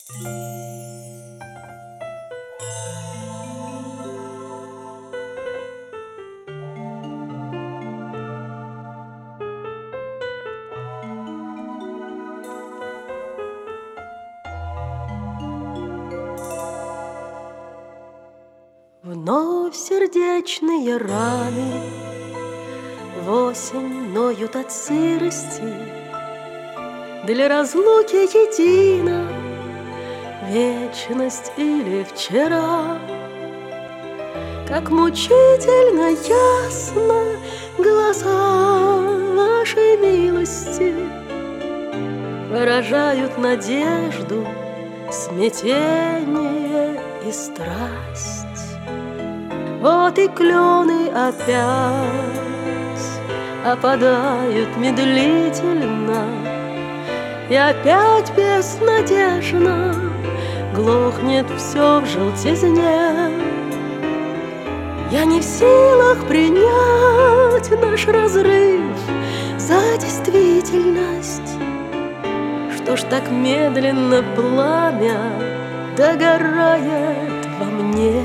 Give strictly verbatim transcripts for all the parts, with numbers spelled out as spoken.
Вновь сердечные раны в осень ноют от сырости. Для разлуки едина вечность или вчера. Как мучительно ясно глаза вашей милости выражают надежду, смятение и страсть. Вот и клены опять опадают медлительно, и опять безнадежно глохнет все в желтизне. Я не в силах принять наш разрыв за действительность. Что ж так медленно пламя догорает во мне?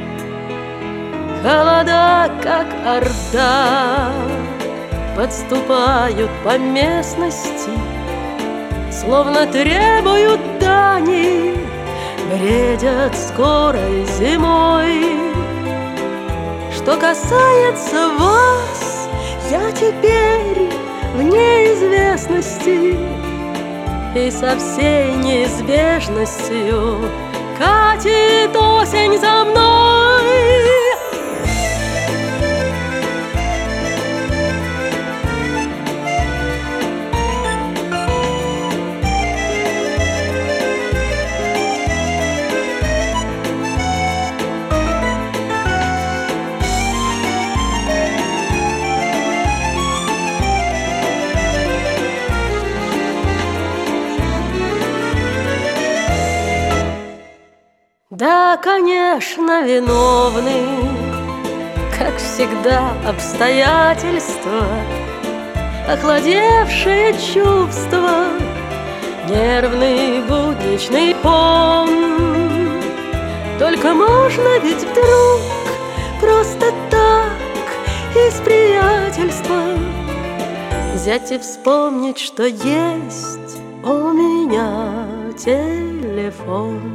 Холода, как орда, подступают по местности, словно требуют дани, бредят скорой зимой. Что касается вас, я теперь в неизвестности, и со всей неизбежностью катит осень за мной. Да, конечно, виновны, как всегда, обстоятельства, охладевшие чувства, нервный будничный пон. Только можно ведь вдруг просто так из приятельства взять и вспомнить, что есть у меня телефон.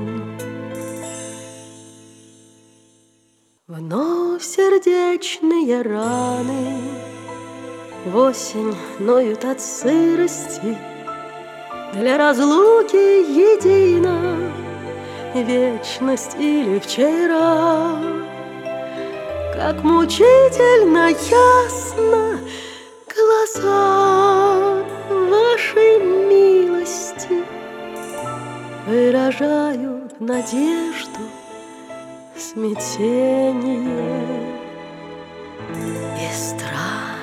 Вновь сердечные раны в осень ноют от сырости. Для разлуки едина вечность или вчера. Как мучительно ясно глаза вашей милости выражают надежду, смятение и страх.